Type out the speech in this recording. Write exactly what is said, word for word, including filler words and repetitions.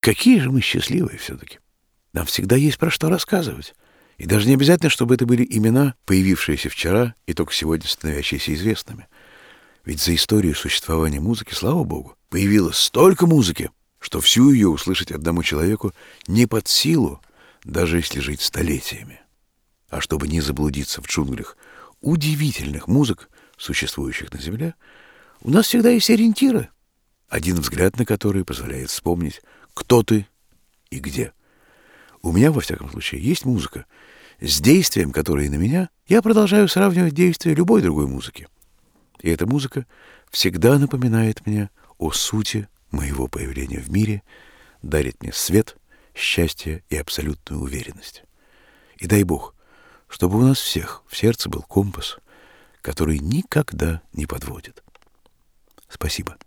Какие же мы счастливые все-таки. Нам всегда есть про что рассказывать. И даже не обязательно, чтобы это были имена, появившиеся вчера и только сегодня становящиеся известными. Ведь за историю существования музыки, слава богу, появилось столько музыки, что всю ее услышать одному человеку не под силу, даже если жить столетиями. А чтобы не заблудиться в джунглях удивительных музык, существующих на Земле, у нас всегда есть ориентиры, один взгляд на который позволяет вспомнить, кто ты и где. У меня, во всяком случае, есть музыка, с действием которой на меня я продолжаю сравнивать действие любой другой музыки. И эта музыка всегда напоминает мне о сути моего появления в мире, дарит мне свет, счастье и абсолютную уверенность. И дай Бог, чтобы у нас всех в сердце был компас, который никогда не подводит. Спасибо.